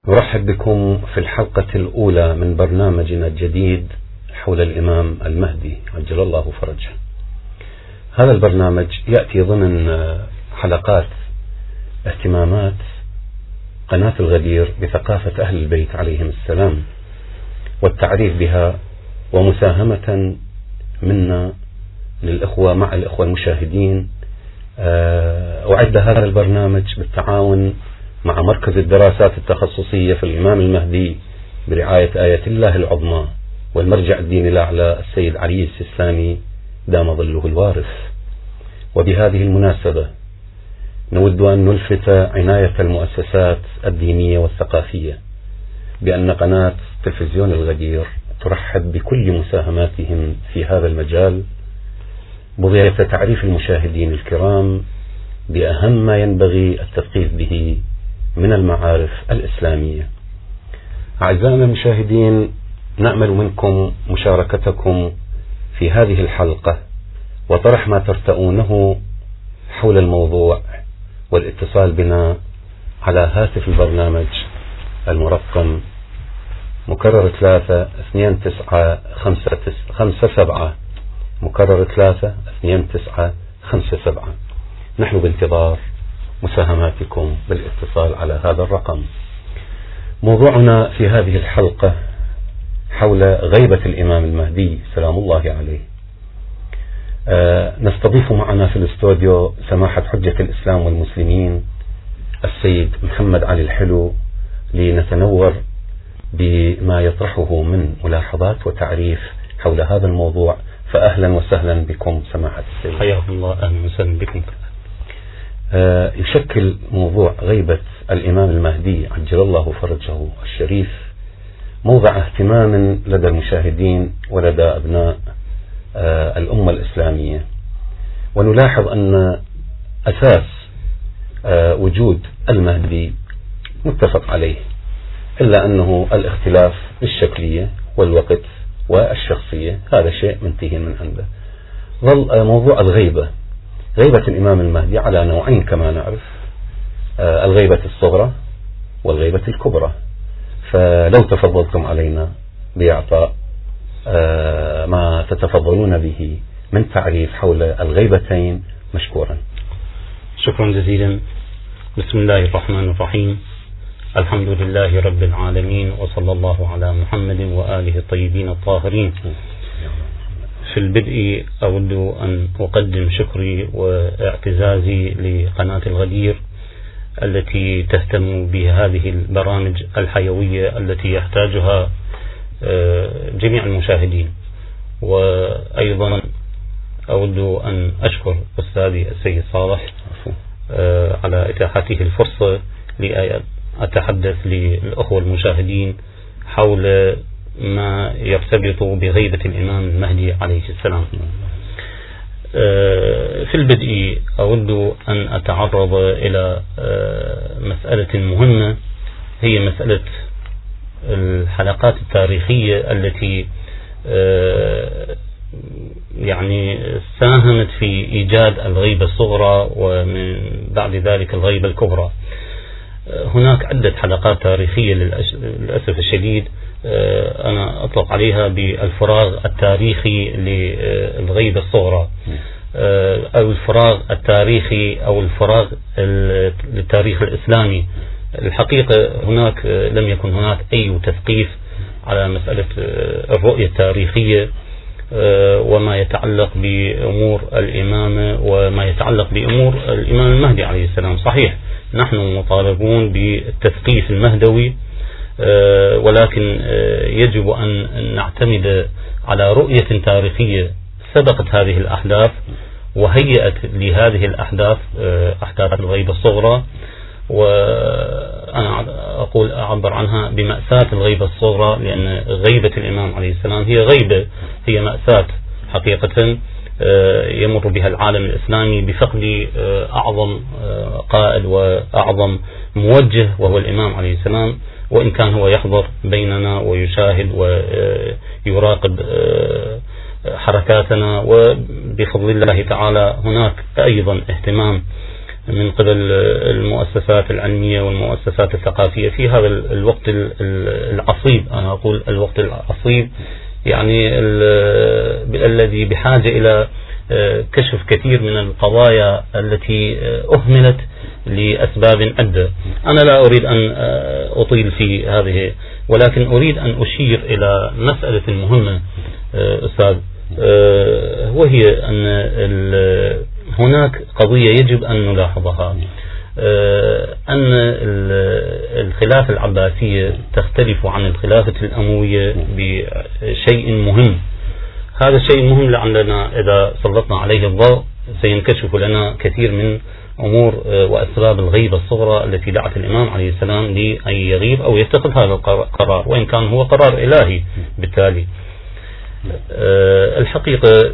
نرحب بكم في الحلقة الأولى من برنامجنا الجديد حول الإمام المهدي عجل الله فرجه. هذا البرنامج يأتي ضمن حلقات اهتمامات قناة الغدير بثقافة أهل البيت عليهم السلام والتعريف بها، ومساهمة منا للإخوة مع الإخوة المشاهدين. أعد هذا البرنامج بالتعاون مع مركز الدراسات التخصصية في الإمام المهدي برعاية آية الله العظمى والمرجع الديني الأعلى السيد علي السيستاني دام ظله الوارث. وبهذه المناسبة نود أن نلفت عناية المؤسسات الدينية والثقافية بأن قناة تلفزيون الغدير ترحب بكل مساهماتهم في هذا المجال، بغية تعريف المشاهدين الكرام بأهم ما ينبغي التثقيف به من المعارف الإسلامية. أعزائنا المشاهدين، نأمل منكم مشاركتكم في هذه الحلقة وطرح ما ترتؤونه حول الموضوع، والاتصال بنا على هاتف البرنامج المرقم مكرر 32957 مكرر 32957. نحن بانتظار مساهماتكم بالاتصال على هذا الرقم. موضوعنا في هذه الحلقة حول غيبة الإمام المهدي سلام الله عليه. نستضيف معنا في الاستوديو سماحة حجة الإسلام والمسلمين السيد محمد علي الحلو لنتنور بما يطرحه من ملاحظات وتعريف حول هذا الموضوع. فأهلا وسهلا بكم سماحة السيد. حياكم الله، أهلا وسهلا بكم. يشكل موضوع غيبة الإمام المهدي عجل الله فرجه الشريف موضع اهتمام لدى المشاهدين ولدى أبناء الأمة الإسلامية، ونلاحظ أن أساس وجود المهدي متفق عليه، إلا أنه الاختلاف بالشكلية والوقت والشخصية هذا شيء منتهي من عنده. ظل موضوع الغيبة، غيبة الإمام المهدي على نوعين كما نعرف، الغيبة الصغرى والغيبة الكبرى. فلو تفضلتم علينا بإعطاء ما تتفضلون به من تعريف حول الغيبتين مشكورا. شكرا جزيلا. بسم الله الرحمن الرحيم. الحمد لله رب العالمين، وصلى الله على محمد وآله الطيبين الطاهرين. في البدء أود أن أقدم شكري واعتزازي لقناة الغدير التي تهتم بهذه البرامج الحيوية التي يحتاجها جميع المشاهدين. وأيضا أود أن أشكر أستاذي السيد صالح على إتاحته الفرصة لأتحدث للأخوة المشاهدين حول ما يرتبط بغيبة الإمام المهدي عليه السلام. في البدء أود أن أتعرض إلى مسألة مهمة، هي مسألة الحلقات التاريخية التي يعني ساهمت في إيجاد الغيبة الصغرى ومن بعد ذلك الغيبة الكبرى. هناك عدة حلقات تاريخية للأسف الشديد أنا أطلق عليها بالفراغ التاريخي للغيبة الصغرى، أو الفراغ التاريخي أو الفراغ للتاريخ الإسلامي. الحقيقة هناك لم يكن هناك أي تثقيف على مسألة الرؤية التاريخية وما يتعلق بأمور الإمامة وما يتعلق بأمور الإمام المهدي عليه السلام. صحيح نحن مطالبون بالتثقيف المهدوي، ولكن يجب أن نعتمد على رؤية تاريخية سبقت هذه الأحداث وهيئت لهذه الأحداث، أحداث الغيبة الصغرى، وأنا أعبر عنها بمأساة الغيبة الصغرى، لأن غيبة الإمام عليه السلام هي غيبة، هي مأساة حقيقة يمر بها العالم الإسلامي بفقد أعظم قائد وأعظم موجه وهو الإمام عليه السلام، وإن كان هو يحضر بيننا ويشاهد ويراقب حركاتنا، وبفضل الله تعالى هناك أيضا اهتمام من قبل المؤسسات العلمية والمؤسسات الثقافية في هذا الوقت العصيب. أنا أقول الوقت العصيب يعني الذي بحاجة إلى كشف كثير من القضايا التي أهملت لأسباب عدة. أنا لا أريد أن أطيل في هذه، ولكن أريد أن أشير إلى مسألة مهمة أستاذ، وهي أن هناك قضية يجب أن نلاحظها، أن الخلافة العباسية تختلف عن الخلافة الأموية بشيء مهم. هذا الشيء مهم لعلنا إذا سلطنا عليه الضوء سينكشف لنا كثير من أمور وأسباب الغيبة الصغرى التي دعت الإمام عليه السلام لأن يغيب أو يتخذ هذا القرار، وإن كان هو قرار إلهي. بالتالي الحقيقة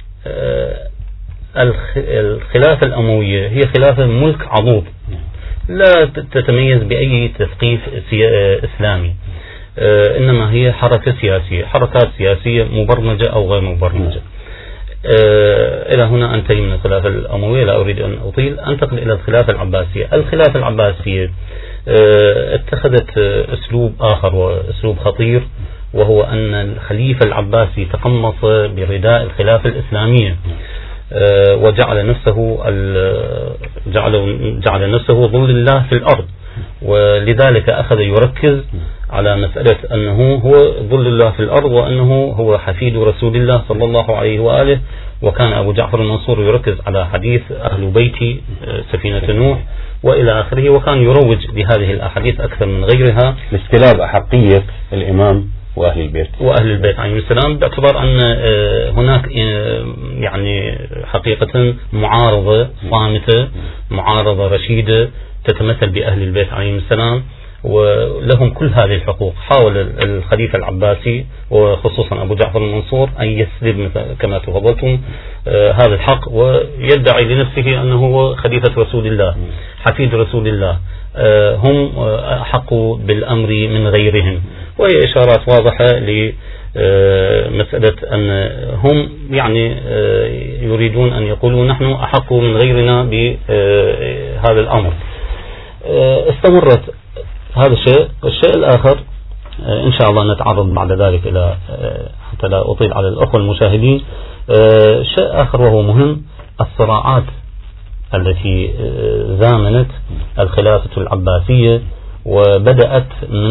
الخلافة الأموية هي خلافة ملك عضوض لا تتميز بأي تثقيف إسلامي، إنما هي حركة سياسية، حركات سياسية مبرمجة أو غير مبرمجة. إلى هنا أنتهي من الخلافة الأموية، لا أريد أن أطيل. أنتقل إلى الخلافة العباسية. الخلافة العباسية اتخذت أسلوب آخر وأسلوب خطير، وهو أن الخليفة العباسي تقمص برداء الخلافة الإسلامية وجعل نفسه ظل الله في الأرض، ولذلك أخذ يركز على مسألة أنه هو ظل الله في الأرض، وأنه هو حفيد رسول الله صلى الله عليه وآله. وكان أبو جعفر المنصور يركز على حديث أهل بيتي سفينة نوح وإلى آخره، وكان يروج لهذه الأحاديث أكثر من غيرها لاستلاب أحقية الإمام وأهل البيت عليهم السلام، باعتبار أن هناك يعني حقيقة معارضة صامتة، معارضة رشيدة تتمثل بأهل البيت عليهم السلام ولهم كل هذه الحقوق. حاول الخليفة العباسي وخصوصا أبو جعفر المنصور أن يسلب كما تفضلتم هذا الحق، ويدعي لنفسه أنه هو خليفة رسول الله حفيد رسول الله، هم أحق بالأمر من غيرهم. وهي إشارات واضحة لمسألة أن هم يعني يريدون أن يقولوا نحن أحق من غيرنا بهذا الأمر. استمرت هذا الشيء. الشيء الآخر إن شاء الله نتعرض بعد ذلك إلى حتى لا أطيل على الأخوة المشاهدين. شيء آخر وهو مهم، الصراعات التي زامنت الخلافة العباسية وبدأت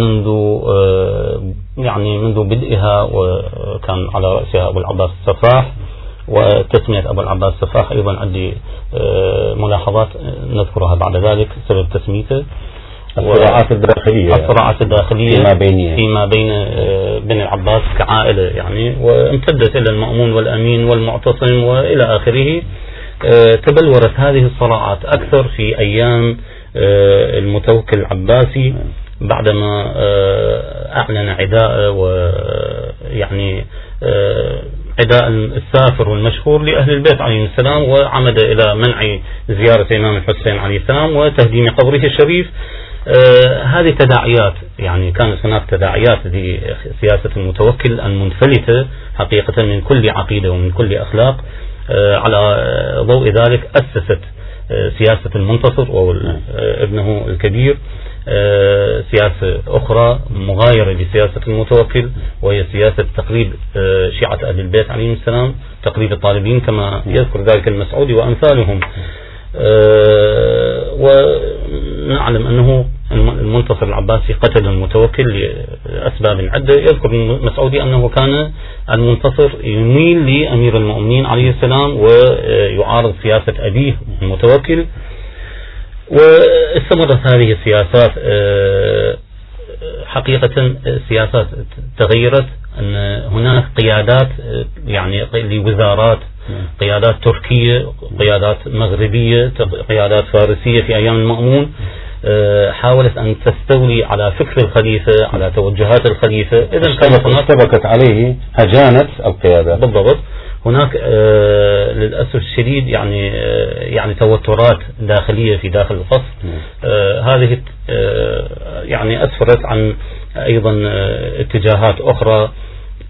منذ بدئها، وكان على رأسها أبو العباس السفاح، وتسمية أبو العباس السفاح أيضا عندي ملاحظات نذكرها بعد ذلك سبب تسميته. الصراعات الداخلية فيما بين بني العباس كعائلة يعني، وامتدت إلى المأمون والأمين والمعتصم وإلى آخره. تبلورت هذه الصراعات أكثر في أيام المتوكل العباسي بعدما أعلن عداءه، ويعني عداء السافر والمشهور لأهل البيت عليهم السلام، وعمد إلى منع زيارة الإمام الحسين عليه السلام وتهديم قبره الشريف. هذه تداعيات، يعني كانت هناك تداعيات لسياسة المتوكل المنفلتة حقيقة من كل عقيدة ومن كل أخلاق. على ضوء ذلك أسست سياسة المنتصر وابنه الكبير سياسة أخرى مغايرة لسياسة المتوكل، وهي سياسة تقريب شيعة أهل البيت عليهم السلام، تقريب الطالبين كما يذكر ذلك المسعودي وأمثالهم. ونعلم أنه المنتصر العباسي قتل المتوكل لأسباب عدة. يذكر المسعودي أنه كان المنتصر يميل لأمير المؤمنين عليه السلام ويعارض سياسة أبيه المتوكل. واستمرت هذه السياسات، حقيقة السياسات تغيرت، أن هناك قيادات يعني لوزارات، قيادات تركية، قيادات مغربية، قيادات فارسية في أيام المأمون، حاولت أن تستولي على فكر الخليفة، على توجهات الخليفة. إذن كانت اشتبكت عليه هجانة القيادات. بالضبط. هناك للأسف الشديد يعني توترات داخلية في داخل الفصل. هذه يعني أسفرت عن أيضا اتجاهات أخرى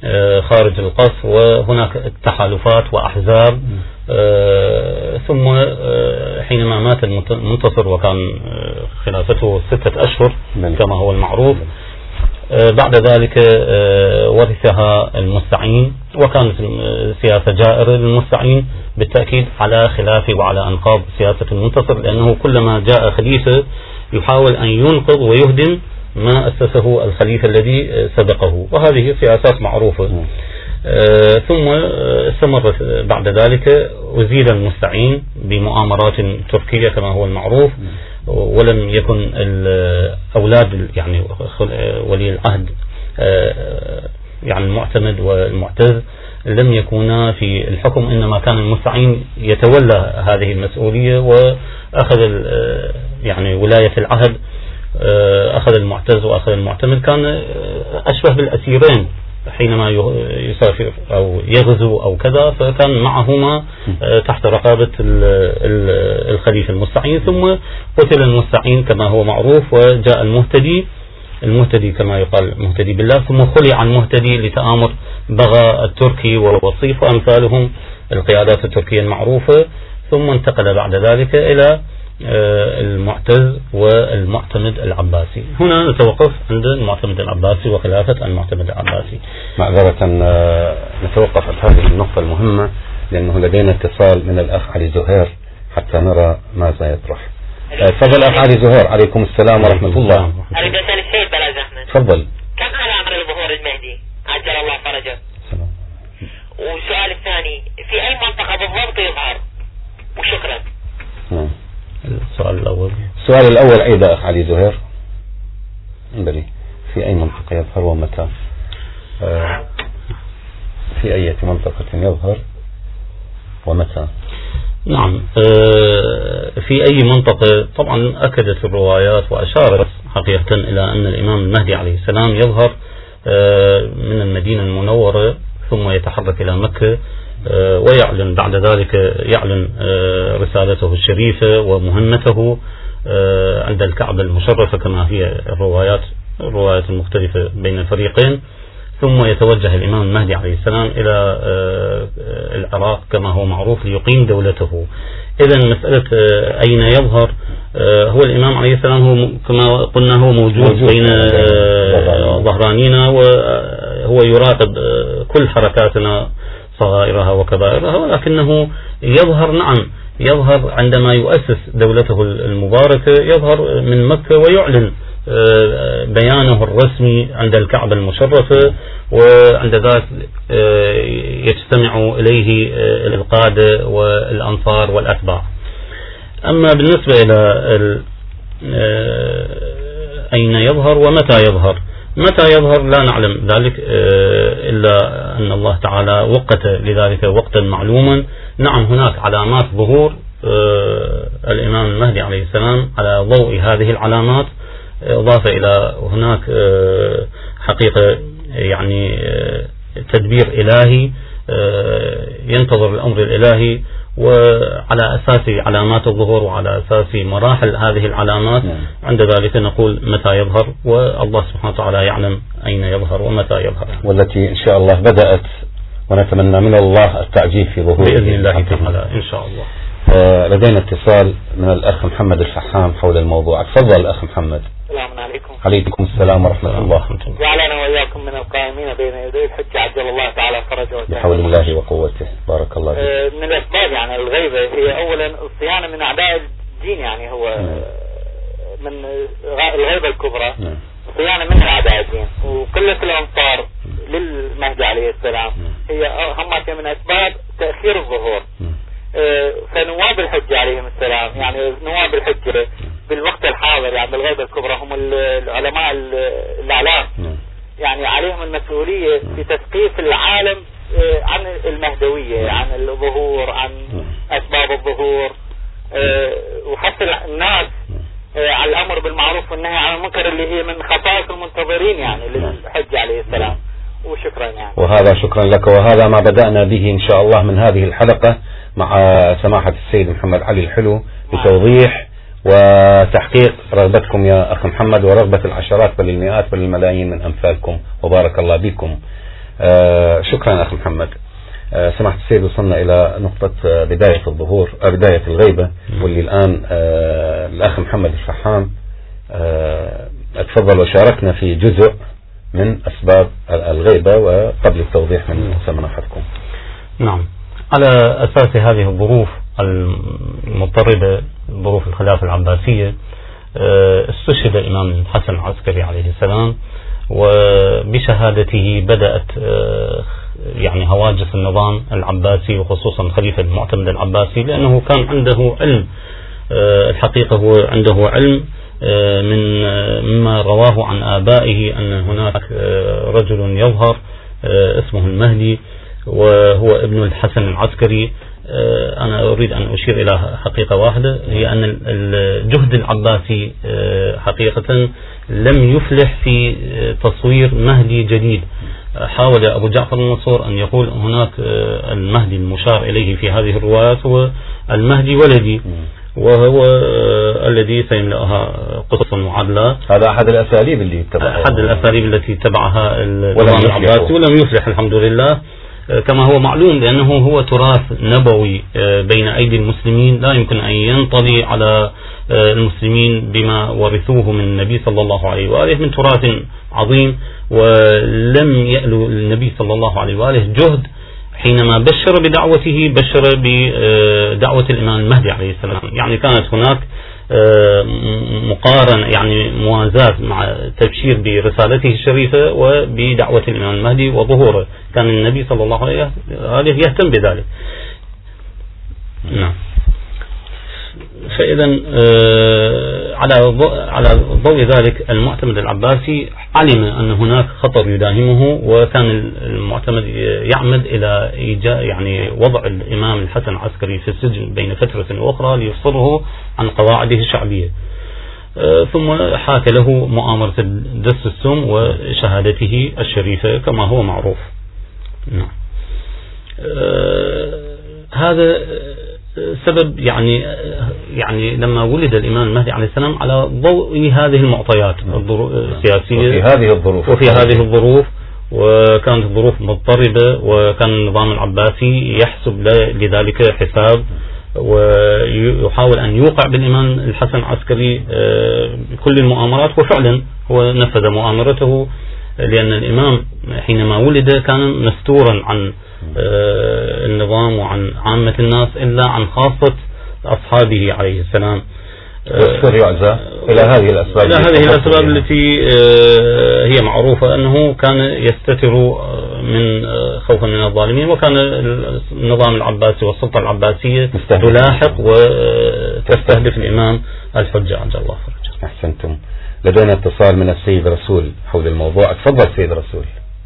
خارج القصر، وهناك تحالفات وأحزاب. ثم حينما مات المنتصر وكان خلافته 6 أشهر كما هو المعروف، بعد ذلك ورثها المستعين، وكانت سياسة جائرة للمستعين بالتأكيد على خلاف وعلى أنقاض سياسة المنتصر، لأنه كلما جاء خليفة يحاول أن ينقض ويهدم ما أسسه الخليفة الذي سبقه، وهذه سياسات معروفة. ثم استمرت بعد ذلك، أزيل المستعين بمؤامرات تركية كما هو المعروف، ولم يكن الأولاد يعني ولي العهد يعني المعتمد والمعتز لم يكونا في الحكم، إنما كان المستعين يتولى هذه المسؤولية، وأخذ يعني ولاية العهد، أخذ المعتز وأخذ المعتمد، كان أشبه بالأسيرين حينما يسافر أو يغزو أو كذا، فكان معهما تحت رقابة الخليفة المستعين. ثم قتل المستعين كما هو معروف، وجاء المهتدي كما يقال مهتدي بالله، ثم خلع المهتدي لتآمر بغى التركي والوصيف وأمثالهم القيادات التركية المعروفة، ثم انتقل بعد ذلك إلى المعتز والمعتمد العباسي. هنا نتوقف عند المعتمد العباسي وخلافة المعتمد العباسي. معذرة نتوقف عند هذه النقطة المهمة، لأنه لدينا اتصال من الأخ علي زهير حتى نرى ماذا يطرح. تفضل أخ علي زهير. عليكم السلام ورحمة الله. أريد أسأل السيد بلاز أحمد. تفضل. كم على عمر الظهور المهدي عجل الله فرجه؟ والسؤال الثاني، في أي منطقة بالضبط يظهر؟ وشكرا. السؤال الأول أيضا أخ علي زهير، في أي منطقة يظهر ومتى؟ في أي منطقة يظهر ومتى؟ نعم، في أي منطقة. طبعا أكدت الروايات وأشارت حقيقة إلى أن الإمام المهدي عليه السلام يظهر من المدينة المنورة، ثم يتحرك إلى مكة، ويعلن بعد ذلك رسالته الشريفة ومهمته عند الكعبة المشرفة كما هي الروايات المختلفة بين الفريقين. ثم يتوجه الإمام المهدي عليه السلام إلى العراق كما هو معروف ليقيم دولته. إذن مسألة أين يظهر، هو الإمام عليه السلام هو كما قلنا هو موجود بين ظهرانينا، وهو يراقب كل حركاتنا صغائرها وكبائرها، ولكنه يظهر عندما يؤسس دولته المباركة، يظهر من مكة ويعلن بيانه الرسمي عند الكعبة المشرفة، وعند ذلك يجتمع إليه القادة والأنصار والأتباع. أما بالنسبة إلى أين يظهر ومتى يظهر، لا نعلم ذلك، إلا أن الله تعالى وقت لذلك وقتا معلوما. نعم، هناك علامات ظهور الإمام المهدي عليه السلام على ضوء هذه العلامات، إضافة إلى هناك حقيقة يعني تدبير إلهي، ينتظر الأمر الإلهي، وعلى أساس علامات الظهور وعلى أساس مراحل هذه العلامات عند ذلك نقول متى يظهر، والله سبحانه وتعالى يعلم أين يظهر ومتى يظهر، والتي إن شاء الله بدأت، ونتمنى من الله التعجيل في ظهوره بإذن الله تعالى إن شاء الله. لدينا اتصال من الأخ محمد الفحام حول الموضوع. تفضل الأخ محمد. السلام عليكم. عليكم السلام ورحمة الله. جعلنا وإياكم من القائمين بين يدي الحج عجل الله تعالى فرجه بحول الله وقوته. بارك الله فيك. من الأسباب يعني الغيبة هي أولا الصيانة من أعداء الدين، يعني هو من الغيبة الكبرى، صيانة من أعداء الدين، وقلة الأنصار للمهدي عليه السلام هي همت من أسباب تأخير الظهور. فنواب الحج عليهم السلام، يعني نواب الحج بالوقت الحاضر يعني بالغيبة الكبرى هم العلماء الأعلام، يعني عليهم المسؤولية في تثقيف العالم عن المهدوية، عن الظهور، عن أسباب الظهور، وحث الناس على الأمر بالمعروف والنهي عن المنكر اللي هي من خصائص المنتظرين يعني للحج عليه السلام. وشكرا يعني. وهذا شكرا لك، وهذا ما بدأنا به إن شاء الله من هذه الحلقة مع سماحة السيد محمد علي الحلو بتوضيح وتحقيق رغبتكم يا أخ محمد، ورغبة العشرات بل المئات بل الملايين من أمثالكم، وبارك الله بكم. شكرا أخي محمد. سماحة السيد، وصلنا إلى نقطة بداية الظهور، بداية الغيبة، واللي الآن الأخ محمد الفحام اتفضل وشاركنا في جزء من أسباب الغيبة، وقبل التوضيح من سماحتكم. نعم، على أساس هذه الظروف المضطربة، ظروف الخلافة العباسية، استشهد الإمام الحسن العسكري عليه السلام، وبشهادته بدأت يعني هواجس النظام العباسي، وخصوصا الخليفة المعتمد العباسي، لأنه كان عنده علم، الحقيقة هو عنده علم مما رواه عن آبائه أن هناك رجل يظهر اسمه المهدي وهو ابن الحسن العسكري. أنا أريد أن أشير إلى حقيقة واحدة، هي أن الجهد العباسي حقيقة لم يفلح في تصوير مهدي جديد. حاول أبو جعفر المنصور أن يقول هناك المهدي المشار إليه في هذه الروايات هو المهدي ولدي، وهو الذي سيملأها قصصا وعدلا. هذا أحد الأساليب التي اتبعها النظام العباسي ولم يفلح الحمد لله، كما هو معلوم، لأنه هو تراث نبوي بين أيدي المسلمين، لا يمكن أن ينطلي على المسلمين بما ورثوه من النبي صلى الله عليه وآله من تراث عظيم. ولم يألو النبي صلى الله عليه وآله جهد حينما بشر بدعوته، بشر بدعوة الإمام المهدي عليه السلام. يعني كانت هناك مقارنة، يعني موازاة مع تبشير برسالته الشريفة وبدعوة الإمام المهدي وظهوره. كان النبي صلى الله عليه وآله يهتم بذلك. نعم. فإذا على ضوء ذلك المعتمد العباسي علم أن هناك خطر يداهمه، وكان المعتمد يعمد إلى يعني وضع الإمام الحسن العسكري في السجن بين فترة وأخرى ليفصله عن قواعده الشعبية. ثم حاك له مؤامرة دس السم وشهادته الشريفة كما هو معروف. نعم. هذا سبب يعني لما ولد الإمام المهدي عليه السلام على ضوء هذه المعطيات السياسية وفي هذه الظروف، وكانت الظروف مضطربة، وكان النظام العباسي يحسب لذلك حساب، ويحاول أن يوقع بالإمام الحسن العسكري بكل المؤامرات، وفعلا هو نفذ مؤامرته، لأن الإمام حينما ولد كان مستورا عن النظام وعن عامة الناس إلا عن خاصة أصحابه عليه السلام. إلى هذه الأسباب التي هي معروفة، أنه كان يستتر من خوفا من الظالمين، وكان النظام العباسي والسلطة العباسية تلاحق وتستهدف الإمام الحجة عجل الله فرجه. أحسنتم. لدينا اتصال من السيد رسول حول الموضوع. تفضل سيد رسول.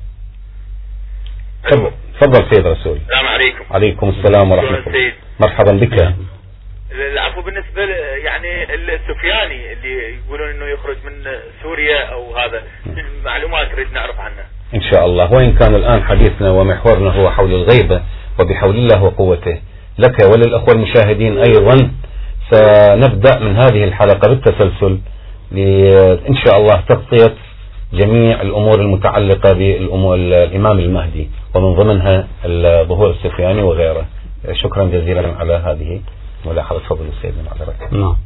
تفضل سيد رسول. السلام عليكم. عليكم السلام ورحمة الله. مرحبا بك. العفو. بالنسبة يعني السفياني اللي يقولون انه يخرج من سوريا او هذا، المعلومات نريد نعرف عنها ان شاء الله. وإن كان الآن حديثنا ومحورنا هو حول الغيبة، وبحول الله وقوته لك وللأخوة المشاهدين أيضا سنبدأ من هذه الحلقة بالتسلسل إن شاء الله تغطية جميع الأمور المتعلقة بالإمام المهدي، ومن ضمنها الظهور السفياني وغيره. شكرا جزيلا على هذه ملاحظة. فضل السيد معذرة. نعم.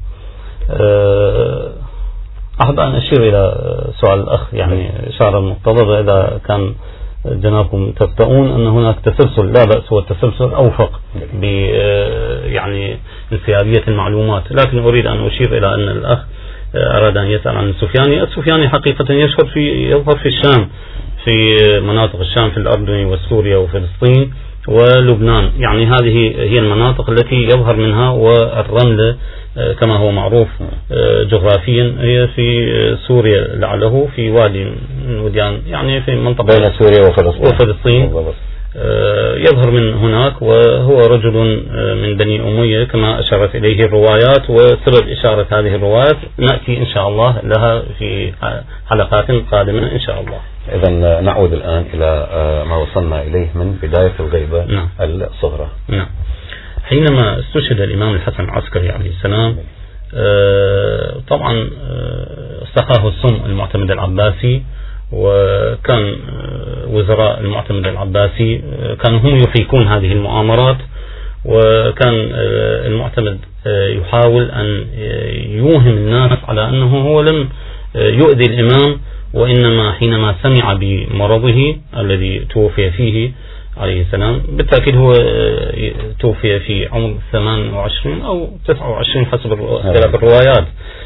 أحب أن أشير إلى سؤال الأخ، يعني إشارة مقتضبة إذا كان جنابكم تفتؤون أن هناك تسلسل، لا بأس، هو التسلسل أوفق يعني انسيابية المعلومات. لكن أريد أن أشير إلى أن الأخ أراد أن يسأل عن السفياني حقيقة يظهر في الشام، في مناطق الشام، في الأردن وسوريا وفلسطين ولبنان. يعني هذه هي المناطق التي يظهر منها، والرملة كما هو معروف جغرافيا هي في سوريا، لعله في وادي من وديان، يعني في منطقة بين سوريا وفلسطين. يظهر من هناك، وهو رجل من بني أمية كما أشارت إليه الروايات. وسبب إشارة هذه الروايات نأتي إن شاء الله لها في حلقات قادمة إن شاء الله. إذن نعود الآن إلى ما وصلنا إليه من بداية الغيبة. نعم. الصغرى. نعم. حينما استشهد الإمام الحسن العسكري عليه السلام، طبعا سقاه السم المعتمد العباسي، وكان وزراء المعتمد العباسي كانوا هم يحيكون هذه المؤامرات، وكان المعتمد يحاول أن يوهم الناس على أنه هو لم يؤذي الإمام، وإنما حينما سمع بمرضه الذي توفي فيه عليه السلام، بالتأكيد هو توفي في عمر 28 أو 29 حسب اختلاف الروايات،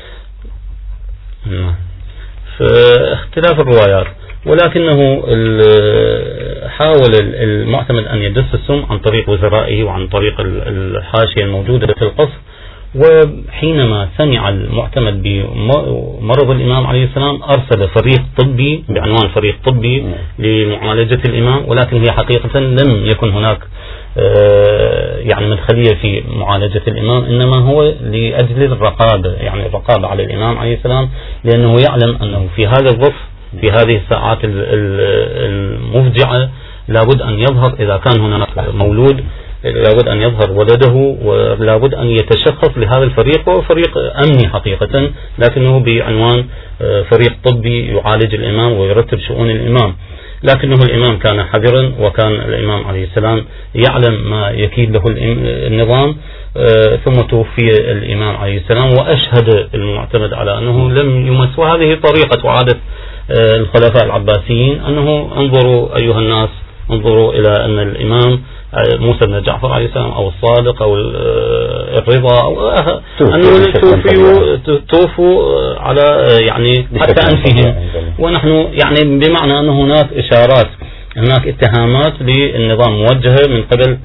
فاختلاف الروايات، ولكنه حاول المعتمد أن يدس السم عن طريق وزرائه وعن طريق الحاشية الموجودة في القصر. وحينما سمع المعتمد بمرض الإمام عليه السلام أرسل فريق طبي بعنوان فريق طبي لمعالجة الإمام، ولكن هي حقيقة لم يكن هناك يعني مدخلية في معالجة الإمام، إنما هو لأجل الرقابة، يعني الرقابة على الإمام عليه السلام، لأنه يعلم أنه في هذا الظرف في هذه الساعات المفجعة لابد أن يظهر، إذا كان هناك مولود لابد أن يظهر ولده، ولابد أن يتشخص لهذا الفريق، وهو فريق أمني حقيقة، لكنه بعنوان فريق طبي يعالج الإمام ويرتب شؤون الإمام. لكنه الإمام كان حذرا، وكان الإمام عليه السلام يعلم ما يكيد له النظام. ثم توفي الإمام عليه السلام، وأشهد المعتمد على أنه لم يمس، وهذه طريقة وعادة الخلفاء العباسيين، أنه انظروا أيها الناس، انظروا إلى أن الإمام موسى بن جعفر عليه السلام أو الصادق أو الرضا أو أنه توفوا على يعني حتى أنفهم، ونحن يعني بمعنى أن هناك إشارات، هناك اتهامات للنظام موجهة من قبل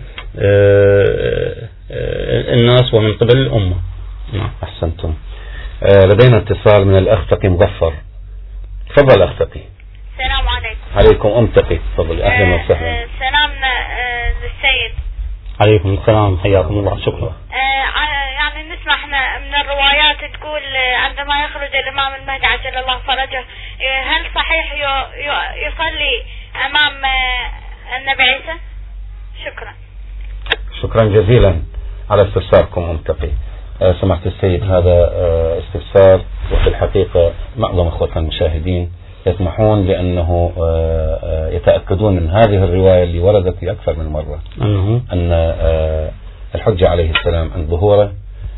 الناس ومن قبل الأمة. أحسنتم. لدينا اتصال من الأخ تقي مظفر. تفضل أخ تقي. السلام عليكم. عليكم أم تقي، تفضل. أهلا وسهلا. سلامنا للسيد. عليكم السلام، حياكم الله. شكرا. يعني نسمع احنا من الروايات تقول عندما يخرج الإمام المهدي عجل الله فرجه، هل صحيح يصلي أمام النبي عيسى؟ شكرا. شكرا جزيلا على استفساركم أم تقي. سمعت السيد، هذا استفسار، وفي الحقيقة معظم أخوتنا المشاهدين يسمحون لأنه يتأكدون من هذه الرواية اللي وردت في أكثر من مرة، أن الحجة عليه السلام عند ظهوره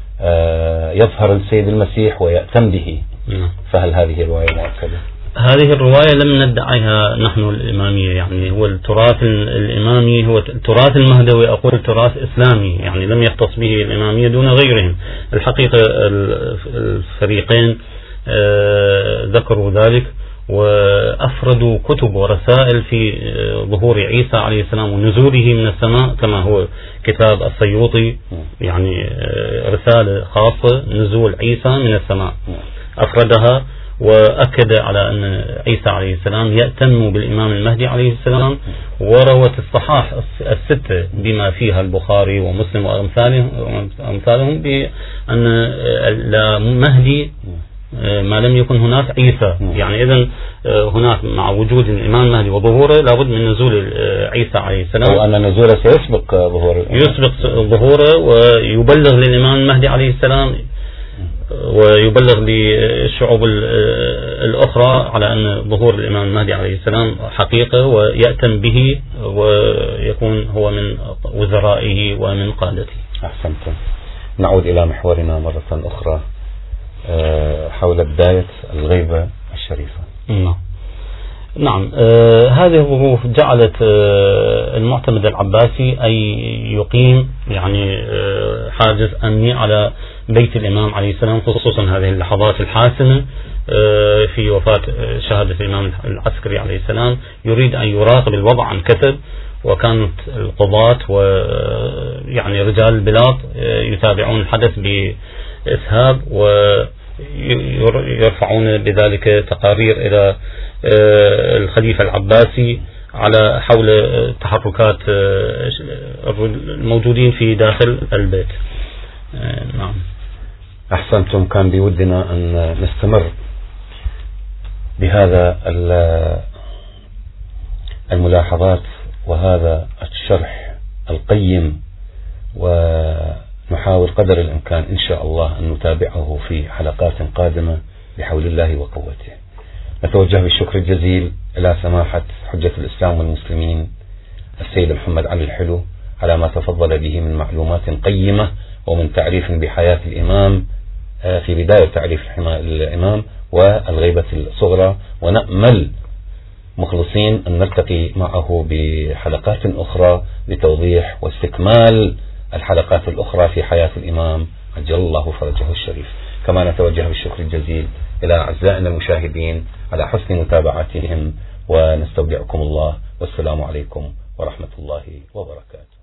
يظهر السيد المسيح ويأتم به. فهل هذه الرواية مؤكدة؟ هذه الرواية لم ندعيها نحن الإمامية، يعني هو التراث الإمامي، هو التراث المهدوي، أقول تراث إسلامي، يعني لم يختص به الإمامية دون غيرهم. الحقيقة الفريقين ذكروا ذلك، وأفردوا كتب ورسائل في ظهور عيسى عليه السلام ونزوله من السماء، كما هو كتاب السيوطي، يعني رسالة خاصة نزول عيسى من السماء أفردها، وأكد على أن عيسى عليه السلام يأتم بالإمام المهدي عليه السلام. وروت الصحاح الستة بما فيها البخاري ومسلم وأمثالهم بأن لا مهدي ما لم يكن هناك عيسى، يعني إذن هناك مع وجود الإمام المهدي وظهوره لابد من نزول عيسى عليه السلام، أو أن نزوله سيسبق ظهوره، يسبق ظهوره، ويبلغ للإمام المهدي عليه السلام ويبلغ للشعوب الأخرى على أن ظهور الإمام المهدي عليه السلام حقيقة، ويأتم به ويكون هو من وزرائه ومن قادته. أحسنتم. نعود إلى محورنا مرة أخرى حول بداية الغيبة الشريفة. نعم. هذه الظروف جعلت المعتمد العباسي أن يقيم يعني حاجز أمني على بيت الإمام عليه السلام، خصوصا هذه اللحظات الحاسمة في وفاة شهادة الإمام العسكري عليه السلام. يريد أن يراقب الوضع عن كثب، وكانت القضاة ويعني رجال البلاد يتابعون الحدث بإسهاب، ويرفعون بذلك تقارير إلى الخليفة العباسي على حول تحركات الموجودين في داخل البيت. نعم. أحسنتم. كان بودنا أن نستمر بهذا الملاحظات وهذا الشرح القيم، ونحاول قدر الإمكان إن شاء الله أن نتابعه في حلقات قادمة بحول الله وقوته. نتوجه بالشكر الجزيل إلى سماحة حجة الإسلام والمسلمين السيد محمد علي الحلو على ما تفضل به من معلومات قيمة ومن تعريف بحياة الإمام في بداية تعريف الإمام والغيبة الصغرى، ونأمل مخلصين أن نلتقي معه بحلقات أخرى لتوضيح واستكمال الحلقات الأخرى في حياة الإمام عجل الله فرجه الشريف. كما نتوجه بالشكر الجزيل إلى أعزائنا المشاهدين على حسن متابعتهم، ونستودعكم الله والسلام عليكم ورحمة الله وبركاته.